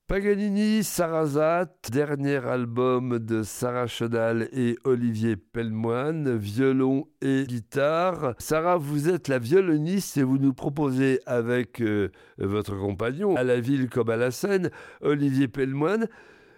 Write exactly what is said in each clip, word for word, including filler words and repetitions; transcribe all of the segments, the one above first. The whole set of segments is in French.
Paganini, Sarrazate, dernier album de Sarah Chenal et Olivier Pellemoine, violon et guitare. Sarah, vous êtes la violoniste et vous nous proposez avec euh, votre compagnon, à la ville comme à la scène, Olivier Pellemoine.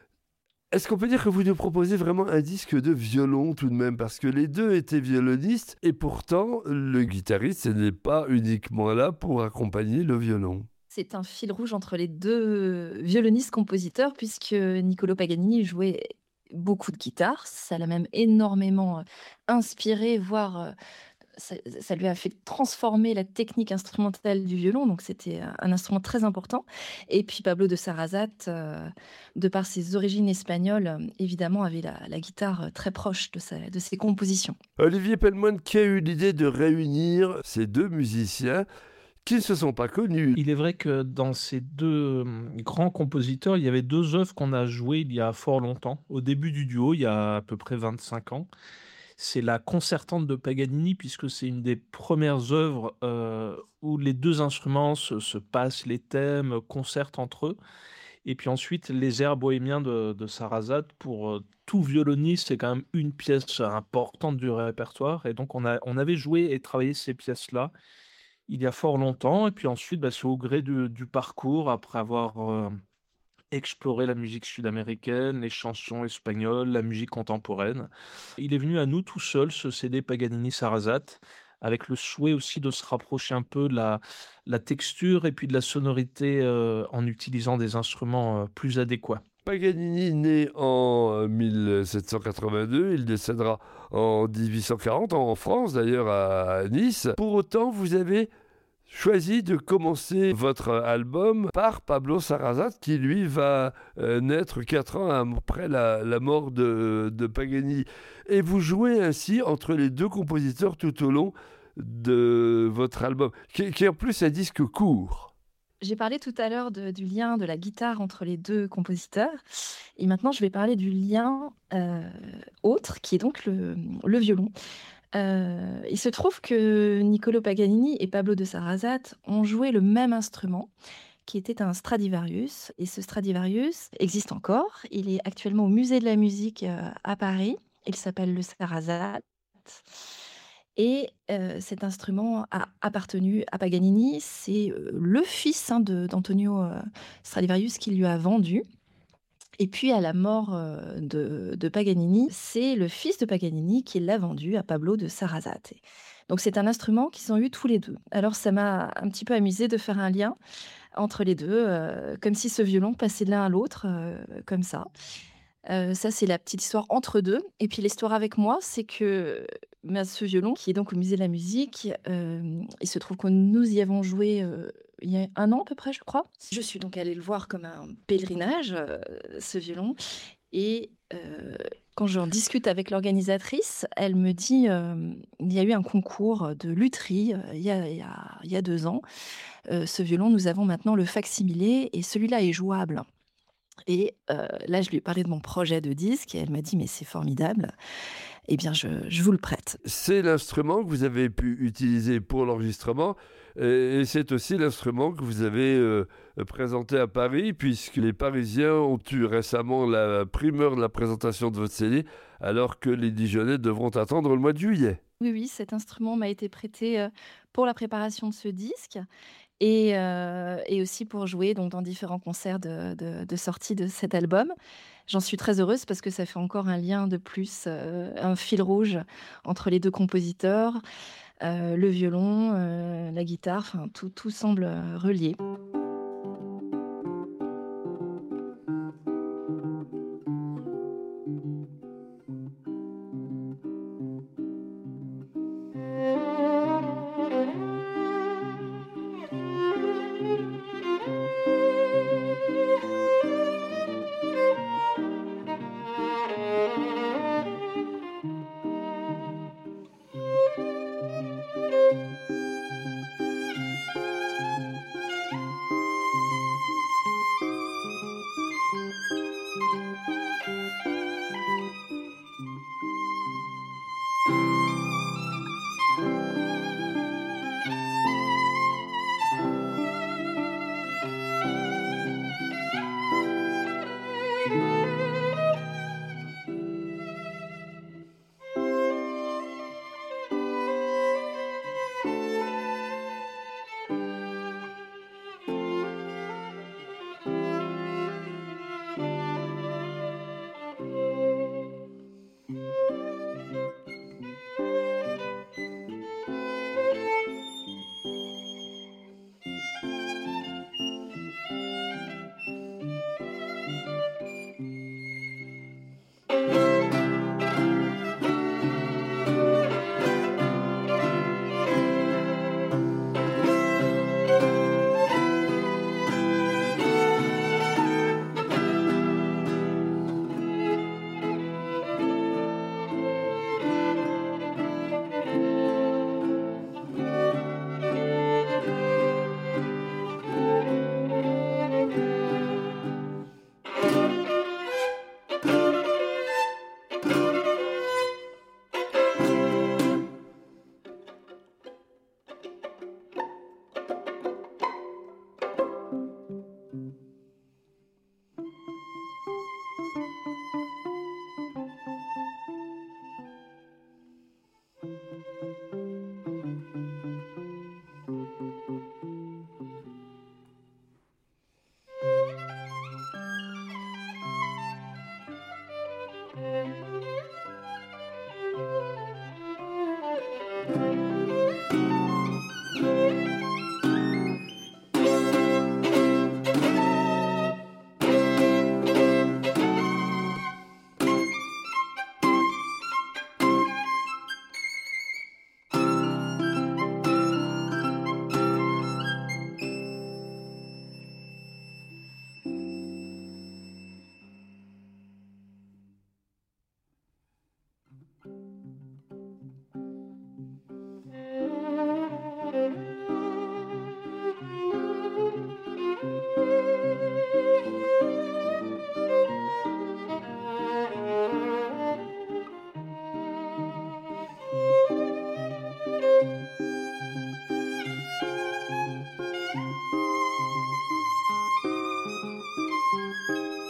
Est-ce qu'on peut dire que vous nous proposez vraiment un disque de violon tout de même? Parce que les deux étaient violonistes et pourtant le guitariste n'est pas uniquement là pour accompagner le violon. C'est un fil rouge entre les deux violonistes-compositeurs puisque Niccolò Paganini jouait beaucoup de guitare. Ça l'a même énormément inspiré, voire ça, ça lui a fait transformer la technique instrumentale du violon. Donc c'était un instrument très important. Et puis Pablo de Sarrazate, euh, de par ses origines espagnoles, évidemment avait la, la guitare très proche de, sa, de ses compositions. Olivier Pellemoine qui a eu l'idée de réunir ces deux musiciens qui ne se sont pas connus. Il est vrai que dans ces deux grands compositeurs, il y avait deux œuvres qu'on a jouées il y a fort longtemps. Au début du duo, il y a à peu près vingt-cinq ans. C'est la concertante de Paganini, puisque c'est une des premières œuvres euh, où les deux instruments se, se passent les thèmes, concertent entre eux. Et puis ensuite, les airs bohémiens de, de Sarrazate, pour euh, tout violoniste, c'est quand même une pièce importante du répertoire. Et donc, on, a, on avait joué et travaillé ces pièces-là il y a fort longtemps, et puis ensuite, bah, c'est au gré du, du parcours, après avoir euh, exploré la musique sud-américaine, les chansons espagnoles, la musique contemporaine. Il est venu à nous tout seul, ce C D Paganini Sarrazate, avec le souhait aussi de se rapprocher un peu de la, la texture et puis de la sonorité euh, en utilisant des instruments euh, plus adéquats. Paganini né en mille sept cent quatre-vingt-deux, il décédera en dix-huit cent quarante, en France d'ailleurs, à Nice. Pour autant, vous avez choisi de commencer votre album par Pablo Sarrazate, qui lui va euh, naître quatre ans après la, la mort de, de Paganini. Et vous jouez ainsi entre les deux compositeurs tout au long de votre album, qui, qui est en plus un disque court. J'ai parlé tout à l'heure de, du lien de la guitare entre les deux compositeurs. Et maintenant, je vais parler du lien euh, autre, qui est donc le, le violon. Euh, il se trouve que Niccolò Paganini et Pablo de Sarrazate ont joué le même instrument, qui était un Stradivarius. Et ce Stradivarius existe encore. Il est actuellement au Musée de la musique euh, à Paris. Il s'appelle le Sarrazate. Et euh, cet instrument a appartenu à Paganini. C'est euh, le fils hein, de, d'Antonio euh, Stradivarius qui lui a vendu. Et puis à la mort euh, de, de Paganini, c'est le fils de Paganini qui l'a vendu à Pablo de Sarrazate. Donc c'est un instrument qu'ils ont eu tous les deux. Alors ça m'a un petit peu amusé de faire un lien entre les deux, euh, comme si ce violon passait de l'un à l'autre, euh, comme ça. Euh, ça, c'est la petite histoire entre deux. Et puis l'histoire avec moi, c'est que bah, ce violon, qui est donc au musée de la musique, euh, il se trouve que nous y avons joué euh, il y a un an à peu près, je crois. Je suis donc allée le voir comme un pèlerinage, euh, ce violon. Et euh, quand j'en discute avec l'organisatrice, elle me dit euh, il y a eu un concours de lutherie euh, il, y a, il, y a, il y a deux ans. Euh, ce violon, nous avons maintenant le facsimilé et celui-là est jouable. Et euh, là, je lui ai parlé de mon projet de disque et elle m'a dit mais c'est formidable. Eh bien, je, je vous le prête. C'est l'instrument que vous avez pu utiliser pour l'enregistrement et c'est aussi l'instrument que vous avez euh, présenté à Paris, puisque les Parisiens ont eu récemment la primeur de la présentation de votre C D, alors que les Dijonnais devront attendre le mois de juillet. Oui, oui, cet instrument m'a été prêté euh, pour la préparation de ce disque. Et, euh, et aussi pour jouer donc, dans différents concerts de, de, de sortie de cet album. J'en suis très heureuse parce que ça fait encore un lien de plus, euh, un fil rouge entre les deux compositeurs, euh, le violon, euh, la guitare, enfin tout, tout semble relié.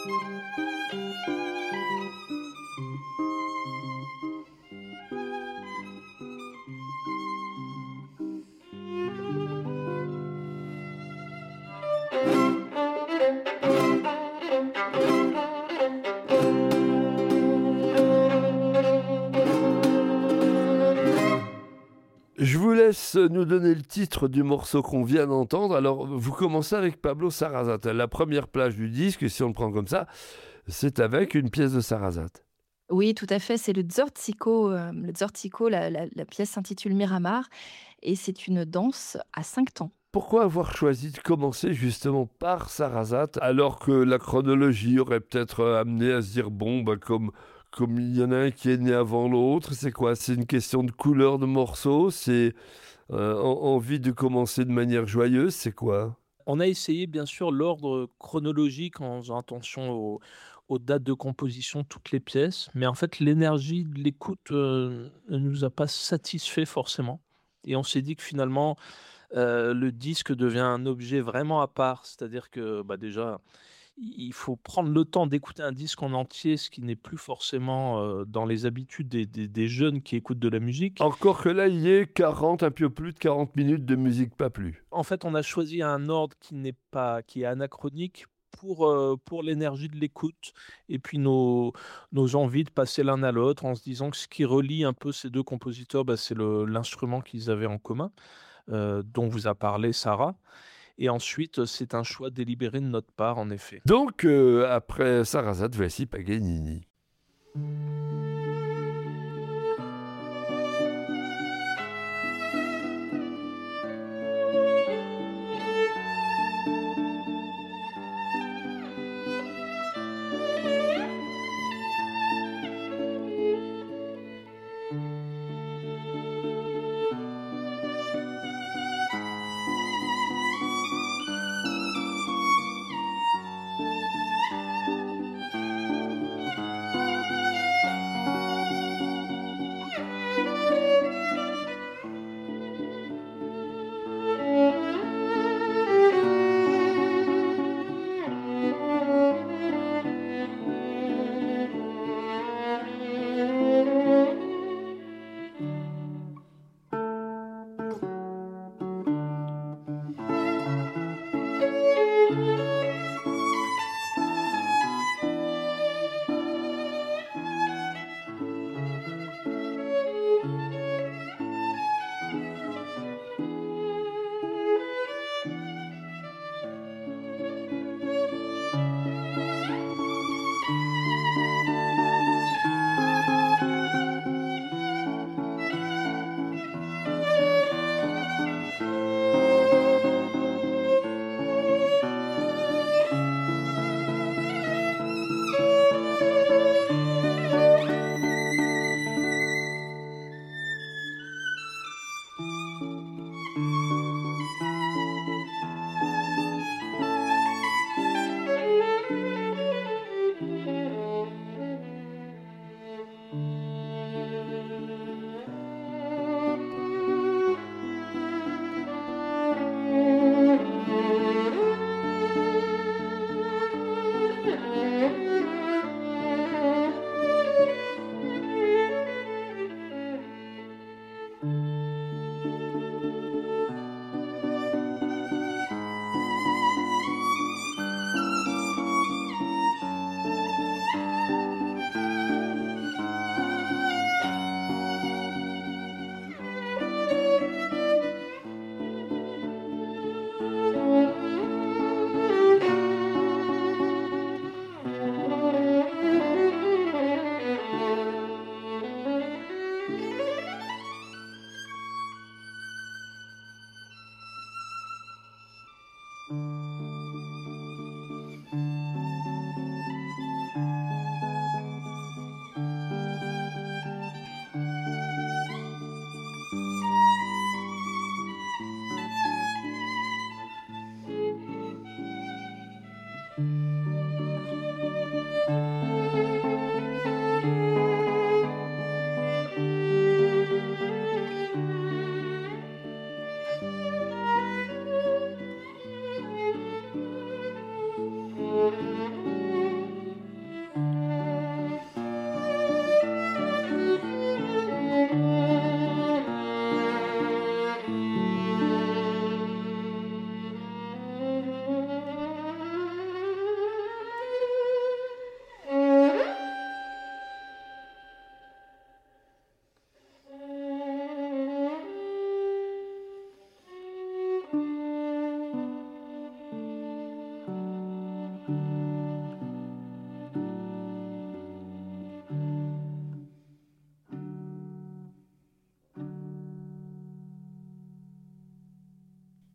Je vous laisse nous donner le titre du morceau qu'on vient d'entendre. Alors, vous commencez avec Pablo Sarasate. La première plage du disque, si on le prend comme ça, c'est avec une pièce de Sarasate. Oui, tout à fait. C'est le Zorzico. euh, le Zorzico, la, la- la pièce s'intitule Miramar et c'est une danse à cinq temps. Pourquoi avoir choisi de commencer justement par Sarasate, alors que la chronologie aurait peut-être amené à se dire, bon, bah, comme, comme il y en a un qui est né avant l'autre, c'est quoi? C'est une question de couleur de morceau? C'est euh, en- envie de commencer de manière joyeuse? C'est quoi? On a essayé bien sûr l'ordre chronologique en faisant attention aux, aux dates de composition de toutes les pièces, mais en fait l'énergie de l'écoute euh, ne nous a pas satisfait forcément. Et on s'est dit que finalement euh, le disque devient un objet vraiment à part, c'est-à-dire que bah, déjà il faut prendre le temps d'écouter un disque en entier, ce qui n'est plus forcément euh, dans les habitudes des, des- des jeunes qui écoutent de la musique. Encore que là, il y ait quarante, un peu plus de quarante minutes de musique, pas plus. En fait, on a choisi un ordre qui n'est pas, qui est anachronique pour, euh, pour l'énergie de l'écoute et puis nos, nos envies de passer l'un à l'autre en se disant que ce qui relie un peu ces deux compositeurs, bah, c'est le- l'instrument qu'ils avaient en commun, euh, dont vous a parlé Sarah. Et ensuite, c'est un choix délibéré de notre part, en effet. Donc, euh, après Sarasate, voici Paganini.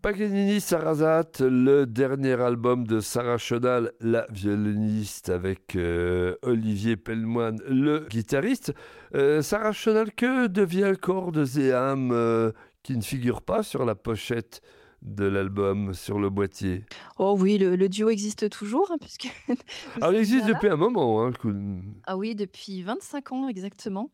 Paganini Sarrazate, le dernier album de Sarah Chenal, la violoniste, avec euh, Olivier Pellemoine, le guitariste. Euh, Sarah Chenal, que devient Cordes et âmes euh, qui ne figure pas sur la pochette de l'album, sur le boîtier? Oh oui, le, le duo existe toujours, hein, puisque nous Alors, il sommes existe bien là. depuis un moment. Hein, que- Ah oui, depuis vingt-cinq ans exactement.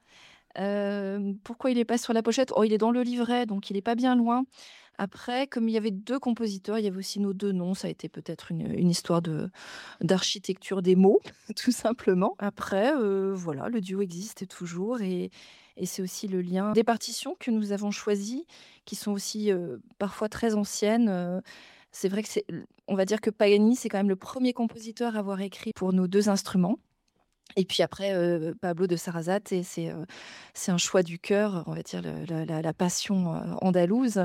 Euh, pourquoi il n'est pas sur la pochette? Oh, il est dans le livret, donc il n'est pas bien loin. Après, comme il y avait deux compositeurs, il y avait aussi nos deux noms. Ça a été peut-être une, une histoire de d'architecture des mots, tout simplement. Après, euh, voilà, le duo existe toujours et, et c'est aussi le lien des partitions que nous avons choisies, qui sont aussi euh, parfois très anciennes. Euh, c'est vrai que c'est, on va dire que Paganini, c'est quand même le premier compositeur à avoir écrit pour nos deux instruments. Et puis après, euh, Pablo de Sarrazate, et c'est euh, c'est un choix du cœur, on va dire le- la, la- la passion euh, andalouse.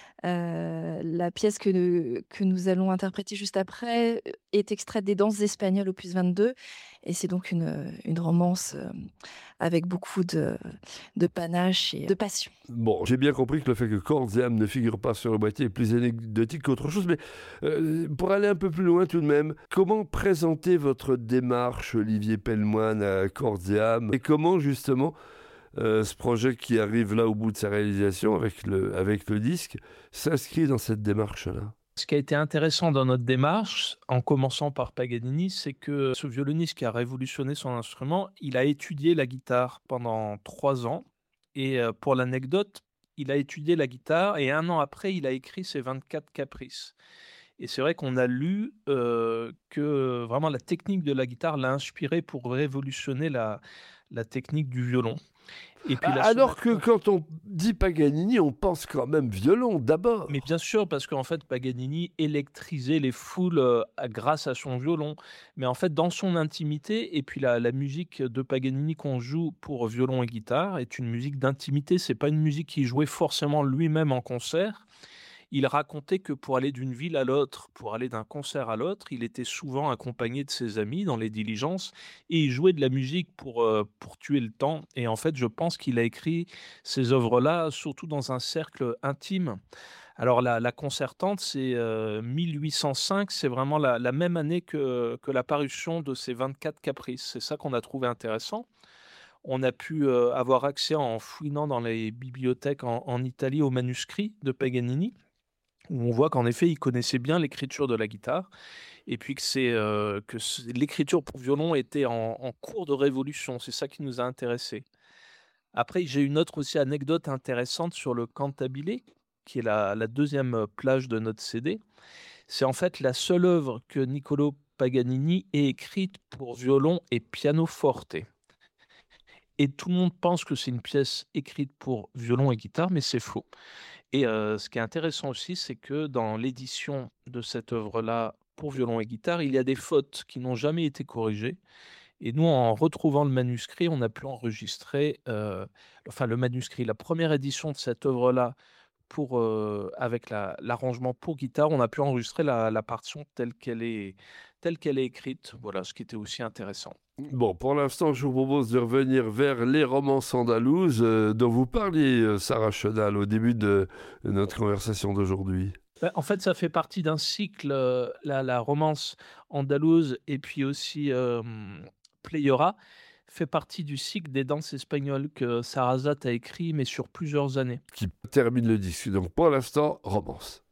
Euh, la pièce que, nous- que nous allons interpréter juste après euh, est extraite des Danses espagnoles opus vingt-deux, et c'est donc une, une romance euh, avec beaucoup de, de panache et de passion. Bon, j'ai bien compris que le fait que Cordes et âmes ne figure pas sur le boîtier est plus anecdotique qu'autre chose, mais euh, pour aller un peu plus loin tout de même, comment présenter votre démarche, Olivier Pellemoine, à Cordes et âmes, et comment justement euh, ce projet qui arrive là au bout de sa réalisation avec le, avec le disque s'inscrit dans cette démarche-là? Ce qui a été intéressant dans notre démarche, en commençant par Paganini, c'est que ce violoniste qui a révolutionné son instrument, il a étudié la guitare pendant trois ans. Et euh, pour l'anecdote, il a étudié la guitare et un an après, il a écrit ses vingt-quatre caprices. Et c'est vrai qu'on a lu euh, que vraiment la technique de la guitare l'a inspiré pour révolutionner la, la technique du violon. Et puis la Alors que sonate. quand on dit Paganini, on pense quand même violon Mais d'abord. bien sûr, parce qu'en fait, Paganini électrisait les foules euh, à- grâce à son violon. Mais en fait, dans son intimité, et puis la, la musique de Paganini qu'on joue pour violon et guitare est une musique d'intimité. C'est pas une musique qu'il jouait forcément lui-même en concert. Il racontait que pour aller d'une ville à l'autre, pour aller d'un concert à l'autre, il était souvent accompagné de ses amis dans les diligences et il jouait de la musique pour, euh, pour tuer le temps. Et en fait, je pense qu'il a écrit ces œuvres-là surtout dans un cercle intime. Alors la, la concertante, c'est euh, mille huit cent cinq, c'est vraiment la, la même année que, que la parution de ces vingt-quatre caprices. C'est ça qu'on a trouvé intéressant. On a pu euh, avoir accès en fouinant dans les bibliothèques en, en Italie aux manuscrits de Paganini, où on voit qu'en effet, il connaissait bien l'écriture de la guitare, et puis que, c'est, euh, que c'est- l'écriture pour violon était en, en cours de révolution. C'est ça qui nous a intéressés. Après, j'ai une autre aussi anecdote intéressante sur le cantabile, qui est la, la deuxième euh, plage de notre C D. C'est en fait la seule œuvre que Niccolo Paganini ait écrite pour violon et pianoforte. Et tout le monde pense que c'est une pièce écrite pour violon et guitare, mais c'est faux. Et euh, ce qui est intéressant aussi, c'est que dans l'édition de cette œuvre-là pour violon et guitare, il y a des fautes qui n'ont jamais été corrigées. Et nous, en retrouvant le manuscrit, on a pu enregistrer, euh, enfin le manuscrit, la première édition de cette œuvre-là pour, euh, avec la- l'arrangement pour guitare, on a pu enregistrer la, la partition telle qu'elle est, telle qu'elle est écrite. Voilà, ce qui était aussi intéressant. Bon, pour l'instant, je vous propose de revenir vers les romances andalouses euh, dont vous parliez, euh, Sarah Chenal, au début de notre conversation d'aujourd'hui. Ben, en fait, ça fait partie d'un cycle, euh, la, la romance andalouse et puis aussi euh, Pléiora fait partie du cycle des danses espagnoles que Sarrazate a écrit, mais sur plusieurs années. Qui termine le disque. Donc, pour l'instant, romance.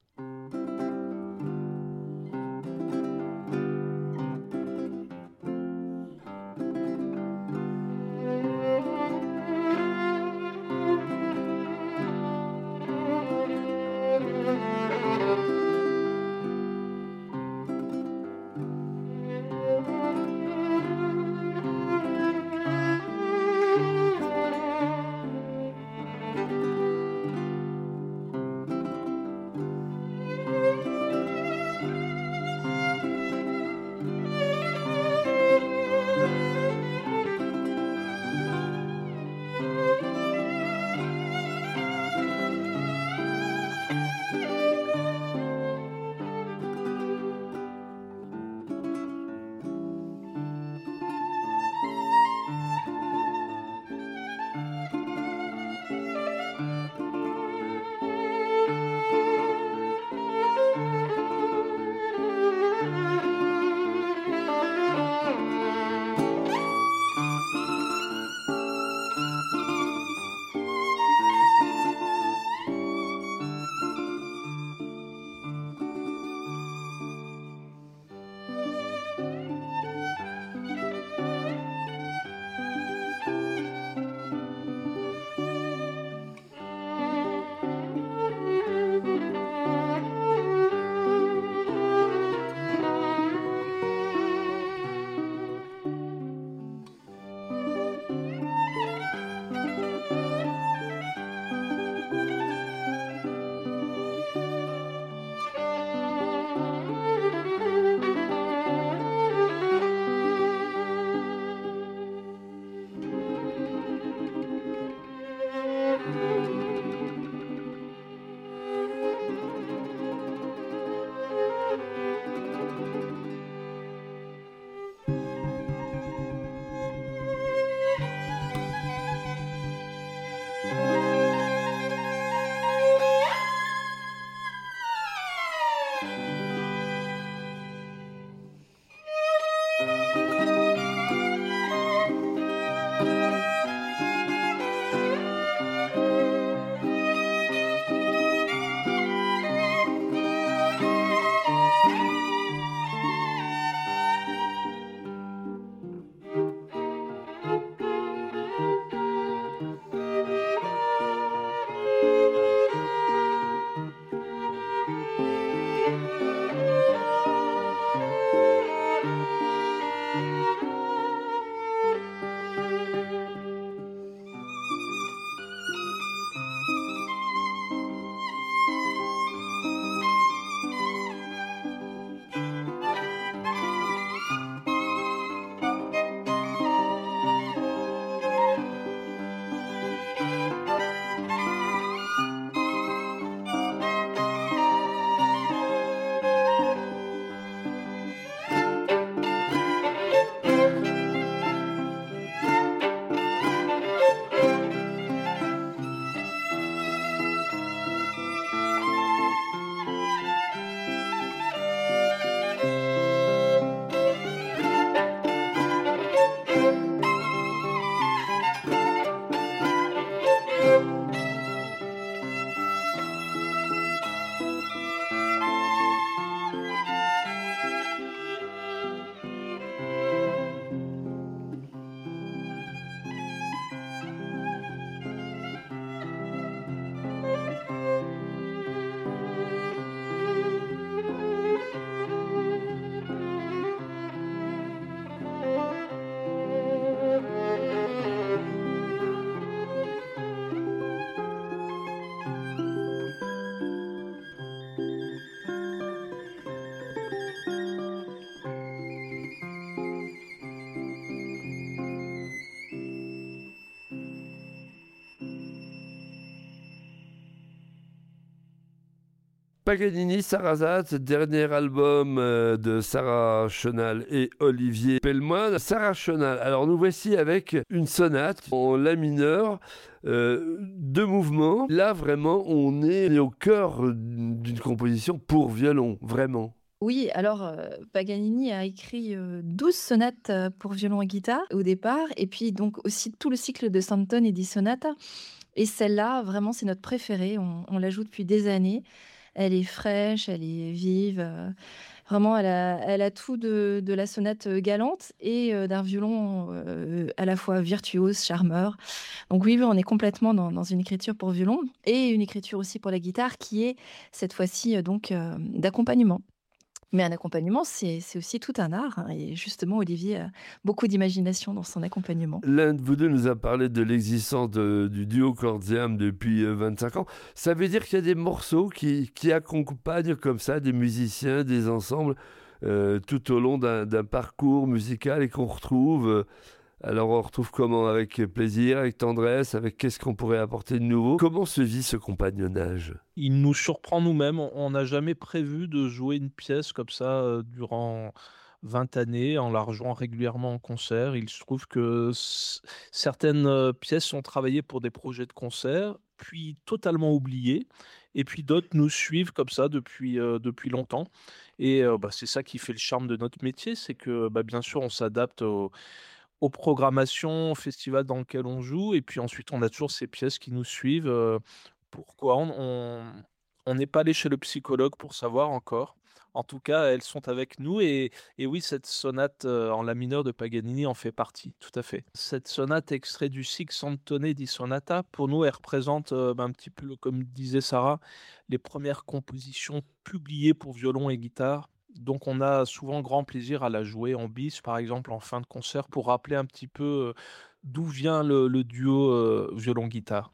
Paganini, Sarrazate, dernier album euh, de Sarah Chenal et Olivier Pellemoine. Sarah Chenal, alors nous voici avec une sonate en la mineur, euh, deux mouvements. Là, vraiment, on est au cœur d'une composition pour violon, vraiment. Oui, alors euh, Paganini a écrit euh, douze sonates euh, pour violon et guitare au départ, et puis donc aussi tout le cycle de Santone et di Sonata. Et celle-là, vraiment, c'est notre préférée. On, on la joue depuis des années. Elle est fraîche, elle est vive. euh, vraiment, elle a, elle a tout de, de la sonate euh, galante et euh, d'un violon euh, à la fois virtuose, charmeur. Donc oui, oui, on est complètement dans, dans une écriture pour violon et une écriture aussi pour la guitare qui est cette fois-ci euh, donc euh, d'accompagnement. Mais un accompagnement, c'est c'est aussi tout un art, hein, et justement, Olivier a beaucoup d'imagination dans son accompagnement. L'un de vous deux nous a parlé de l'existence de- du duo Cordiam depuis euh, vingt-cinq ans. Ça veut dire qu'il y a des morceaux qui, qui accompagnent comme ça des musiciens, des ensembles euh, tout au long d'un d'un parcours musical et qu'on retrouve. euh, alors on retrouve comment? Avec plaisir, avec tendresse, avec qu'est-ce qu'on pourrait apporter de nouveau? Comment se vit ce compagnonnage? Il nous surprend nous-mêmes. On on n'a jamais prévu de jouer une pièce comme ça euh, durant vingt années en la rejouant régulièrement en concert. Il se trouve que s- certaines euh, pièces sont travaillées pour des projets de concert, puis totalement oubliées, et puis d'autres nous suivent comme ça depuis, euh, depuis longtemps. Et euh, bah, c'est ça qui fait le charme de notre métier, c'est que bah, bien sûr on s'adapte au- aux programmations, au festival dans lequel on joue, et puis ensuite on a toujours ces pièces qui nous suivent. euh, Pourquoi on on on n'est pas allé chez le psychologue pour savoir encore. En tout cas, elles sont avec nous, et et oui, cette sonate, heu, en la mineur de Paganini en fait partie, tout à fait. Cette sonate extrait du Six-Cantone di Sonata, pour nous, elle représente, heu, bah, un petit peu, comme disait Sarah, les premières compositions publiées pour violon et guitare. Donc on a souvent grand plaisir à la jouer en bis, par exemple, en fin de concert, pour rappeler un petit peu, heu, d'où vient le le duo, heu, violon-guitare.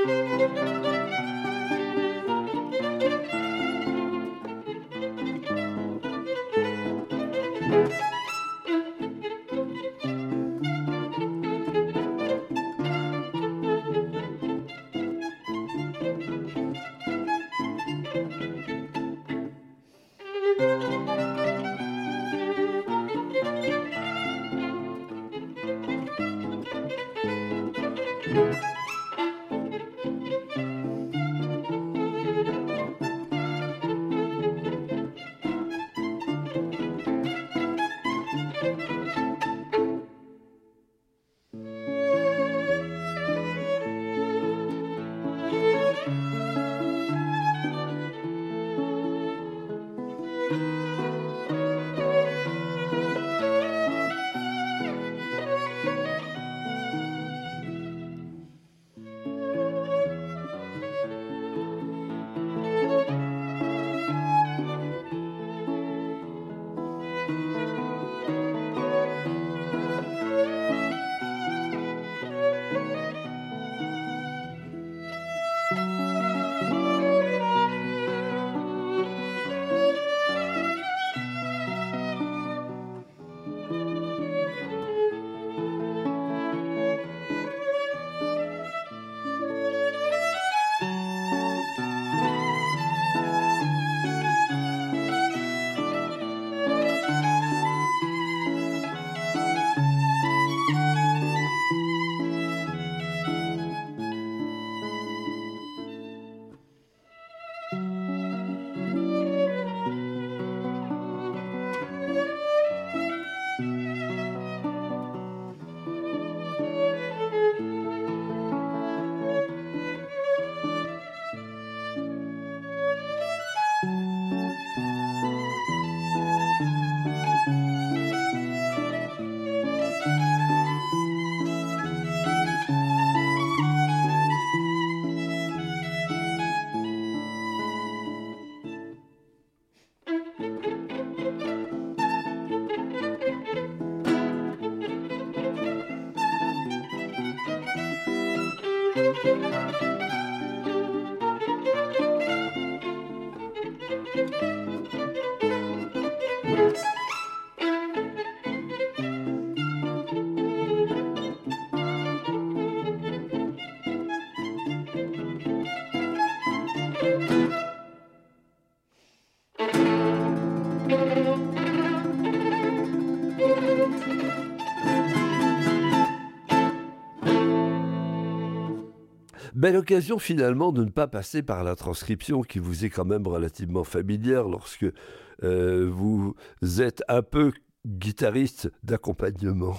Belle occasion finalement de ne pas passer par la transcription qui vous est quand même relativement familière lorsque euh, vous êtes un peu guitariste d'accompagnement.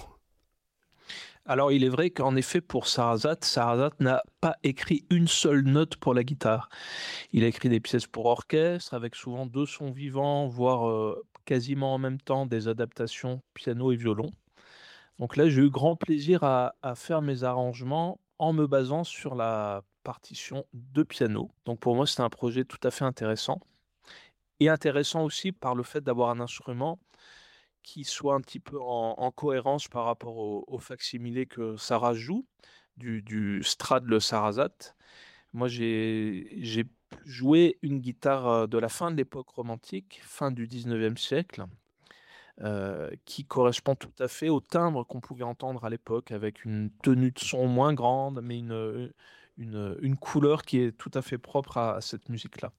Alors, il est vrai qu'en effet, pour Sarasate, Sarasate n'a pas écrit une seule note pour la guitare. Il a écrit des pièces pour orchestre, avec souvent deux sons vivants, voire euh, quasiment en même temps des adaptations piano et violon. Donc là, j'ai eu grand plaisir à, à faire mes arrangements en me basant sur la partition de piano. Donc pour moi, c'était un projet tout à fait intéressant. Et intéressant aussi par le fait d'avoir un instrument qui soit un petit peu en, en cohérence par rapport au, au facsimilé que Sarah joue, du, du Strad le Sarasate. Moi, j'ai j'ai joué une guitare euh, de la fin de l'époque romantique, fin du dix-neuvième siècle, euh, qui correspond tout à fait au timbre qu'on pouvait entendre à l'époque, avec une tenue de son moins grande, mais une, une, une couleur qui est tout à fait propre à, à cette musique-là.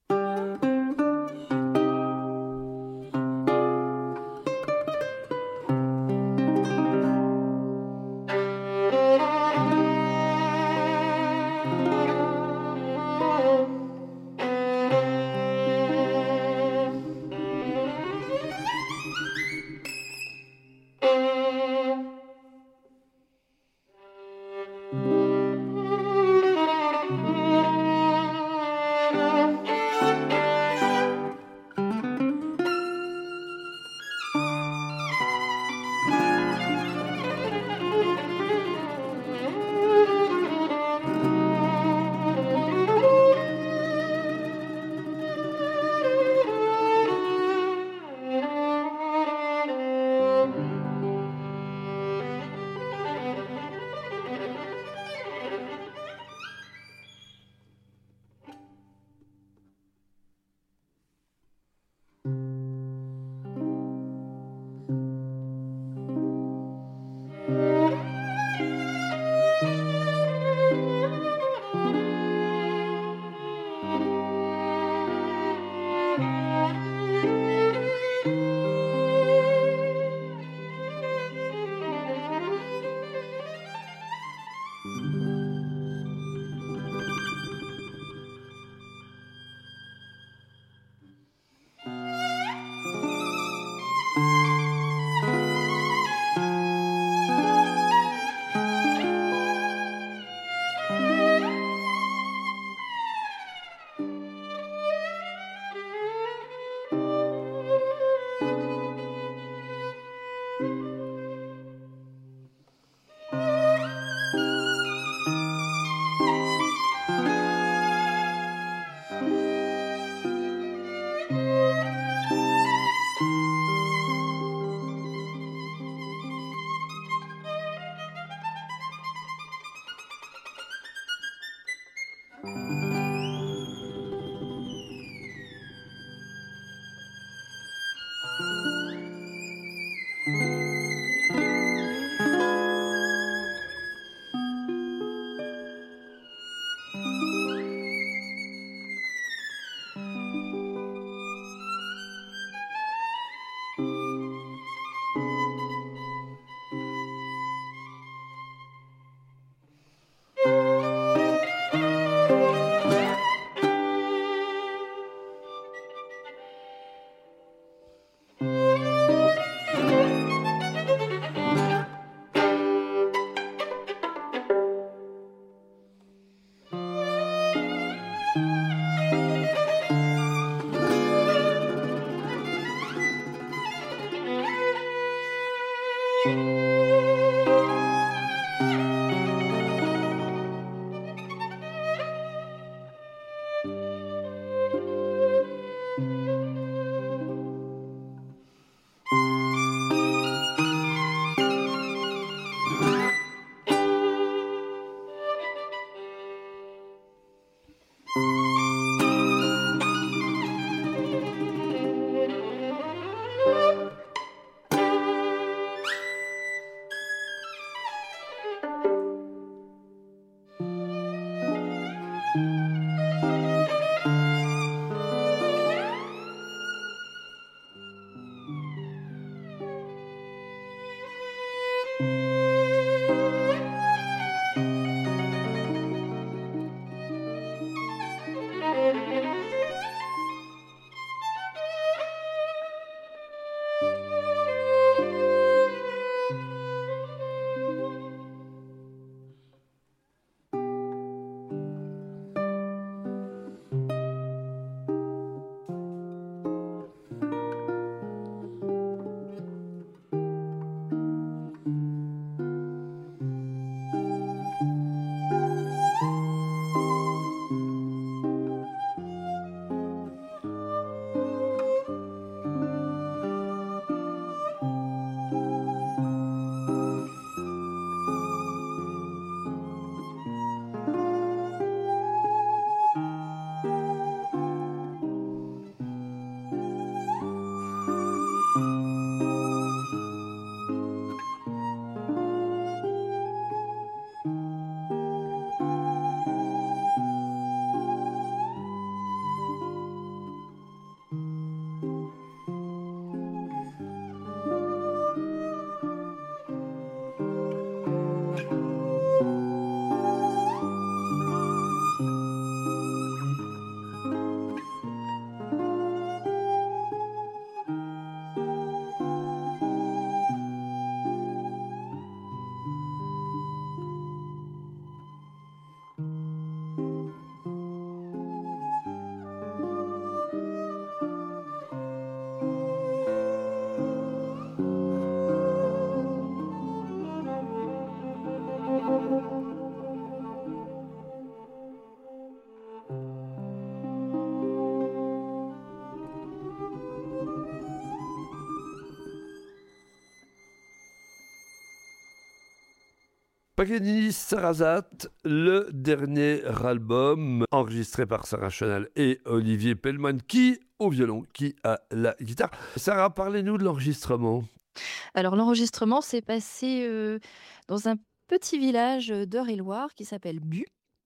Paganini Sarrazate, le dernier album enregistré par Sarah Chenal et Olivier Pellman, qui au violon, qui à la guitare. Sarah, parlez-nous de l'enregistrement. Alors l'enregistrement s'est passé euh, dans un petit village d'Eure-et-Loir qui s'appelle Bu.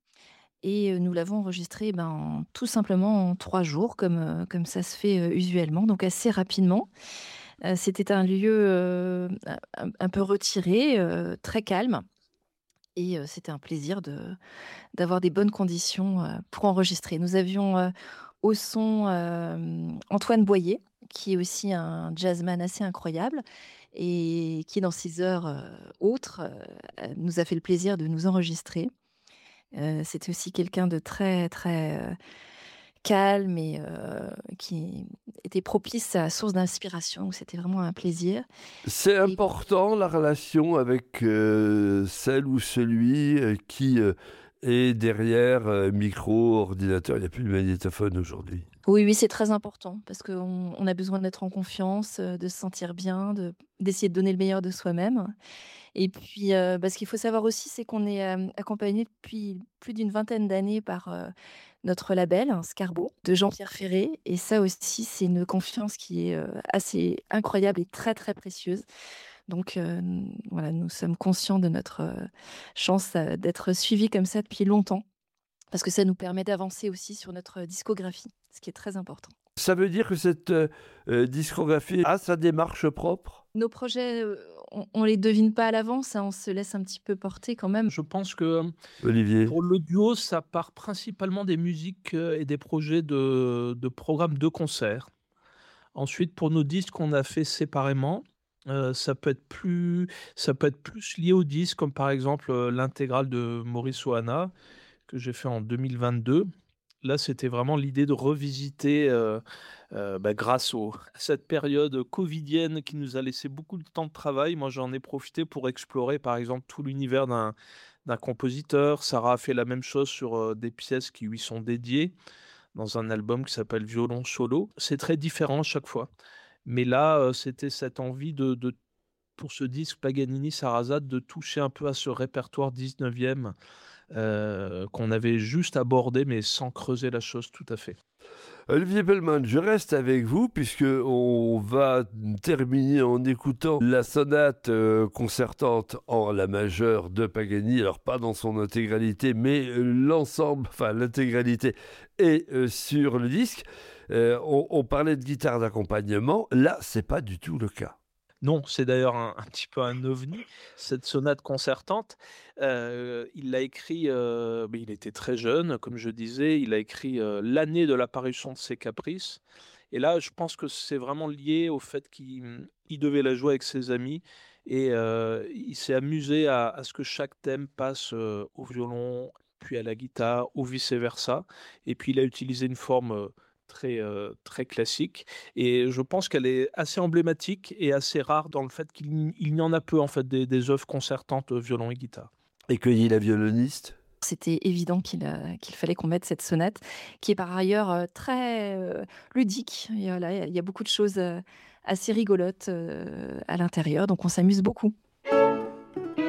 Et euh, nous l'avons enregistré ben, en- tout simplement en trois jours, comme, euh, comme ça se fait euh, usuellement, donc assez rapidement. Euh, C'était un lieu euh, un, un peu retiré, euh, très calme. Et euh, c'était un plaisir de, d'avoir des bonnes conditions euh, pour enregistrer. Nous avions euh, au son euh, Antoine Boyer, qui est aussi un jazzman assez incroyable et qui, dans ses heures euh, autres, euh, nous a fait le plaisir de nous enregistrer. Euh, C'était aussi quelqu'un de très, très euh, calme et euh, qui était propice à source d'inspiration. C'était vraiment un plaisir. C'est Et important la relation avec euh, celle ou celui euh, qui euh, est derrière euh, micro, ordinateur. Il n'y a plus de magnétophone aujourd'hui. oui, oui, c'est très important parce qu'on on a besoin d'être en confiance, euh, de se sentir bien, de, d'essayer de donner le meilleur de soi-même. Et puis, euh, bah, ce qu'il faut savoir aussi, c'est qu'on est euh, accompagné depuis plus d'une vingtaine d'années par euh, notre label, hein, Scarbo, de Jean-Pierre Ferré. Et ça aussi, c'est une confiance qui est euh, assez incroyable et très, très précieuse. Donc, euh, n- voilà, nous sommes conscients de notre euh, chance euh, d'être suivis comme ça depuis longtemps parce que ça nous permet d'avancer aussi sur notre discographie, ce qui est très important. Ça veut dire que cette euh, euh, discographie a sa démarche propre? Nos projets, euh, on, on les devine pas à l'avance, hein, on se laisse un petit peu porter quand même. Je pense que Olivier? pour le duo, ça part principalement des musiques euh, et des projets de, de programmes de concerts. Ensuite, pour nos disques qu'on a fait séparément, euh, ça peut être plus, ça peut être plus lié aux disques, comme par exemple euh, l'intégrale de Maurice Ohana que j'ai fait en deux mille vingt-deux. Là, c'était vraiment l'idée de revisiter, euh, euh, bah, grâce au, à cette période covidienne qui nous a laissé beaucoup de temps de travail. Moi, j'en ai profité pour explorer, par exemple, tout l'univers d'un d'un compositeur. Sarah a fait la même chose sur euh, des pièces qui lui sont dédiées dans un album qui s'appelle Violon Solo. C'est très différent chaque fois. Mais là, euh, c'était cette envie de, de- pour ce disque Paganini Sarrazate de toucher un peu à ce répertoire dix-neuvième euh, qu'on avait juste abordé, mais sans creuser la chose tout à fait. Olivier Pellman, je reste avec vous puisque on va terminer en écoutant la sonate euh, concertante en la majeure de Paganini, alors pas dans son intégralité, mais euh, l'ensemble, enfin l'intégralité est euh, sur le disque. Euh, on, on parlait de guitare d'accompagnement, là c'est pas du tout le cas. Non, c'est d'ailleurs un, un petit peu un ovni, cette sonate concertante. Euh, il l'a écrit, euh, mais il était très jeune, comme je disais, il a écrit euh, l'année de l'apparition de ses caprices. Et là, je pense que c'est vraiment lié au fait qu'il il devait la jouer avec ses amis et euh, il s'est amusé à, à ce que chaque thème passe euh, au violon, puis à la guitare, ou vice-versa. Et puis il a utilisé une forme euh, très, euh, très classique. Et je pense qu'elle est assez emblématique et assez rare dans le fait qu'il n- il y en a peu en fait des, des œuvres concertantes euh, violon et guitare. Et cueillir la violoniste? C'était évident qu'il euh, qu'il fallait qu'on mette cette sonate, qui est par ailleurs euh, très euh, ludique. Et voilà, il y a beaucoup de choses euh, assez rigolotes euh, à l'intérieur, donc on s'amuse beaucoup.